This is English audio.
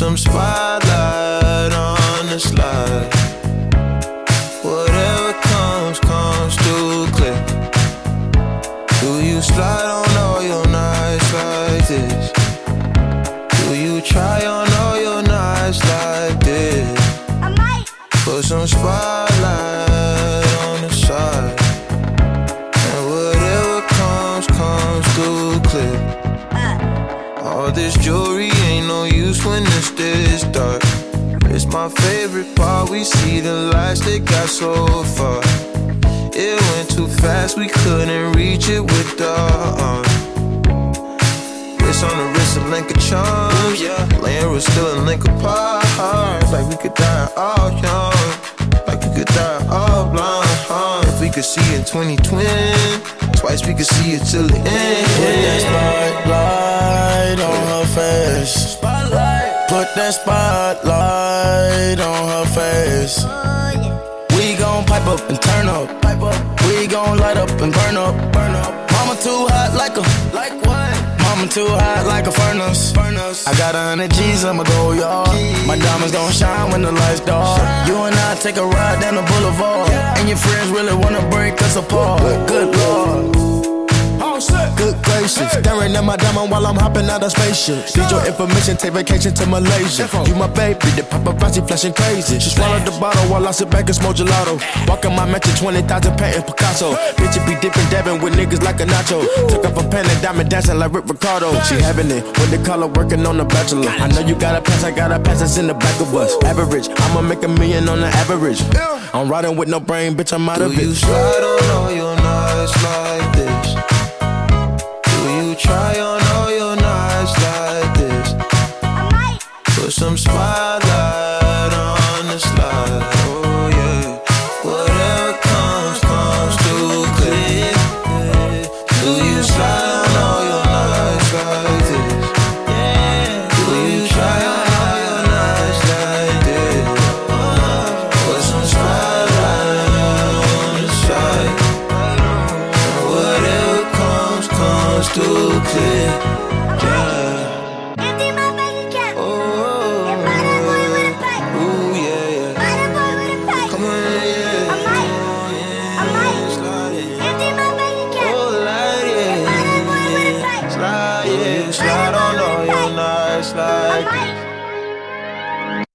some spotlight on the slide. Whatever comes, comes too clear. Do you slide on all your nights like this? Do you try on all your nights like this? I might put some spotlight on the side. And whatever comes, comes too clear. All this jewelry ain't no use when it's this dark. It's my favorite part, we see the lights that got so far. It went too fast, we couldn't reach it with the arm. Wrist on the wrist, a link of charms, yeah. Laying was still a link apart. Like we could die all young, like we could die all blind. If we could see in 2020, twice we could see it till the end. Put that spotlight on her face. Put that spotlight on her face. We gon' pipe up and turn up. We gon' light up and burn up. Mama too hot like what? Mama too hot like a furnace. I got 100 G's, I'ma go yard. My diamonds gon' shine when the lights dark. You and I take a ride down the boulevard, and your friends really wanna break us apart. Good Lord. Good gracious, staring at my diamond while I'm hopping out of spaceship. Need your information, take vacation to Malaysia. You my baby, the paparazzi flashing crazy. She swallowed the bottle while I sit back and smoke gelato. Walking my mansion, 20,000 painting Picasso. Bitch, it be dipping, dabbing with niggas like a nacho. Took off a pen and diamond dancing like Rick Ricardo. She having it when they call her working on the Bachelor. I know you got a pass, I got a pass that's in the back of us. Average, I'ma make $1 million on the average. I'm riding with no brain, bitch, I'm out of it. Do you slide on all your nights like this? Try on all your nights like this. I might put some spotlight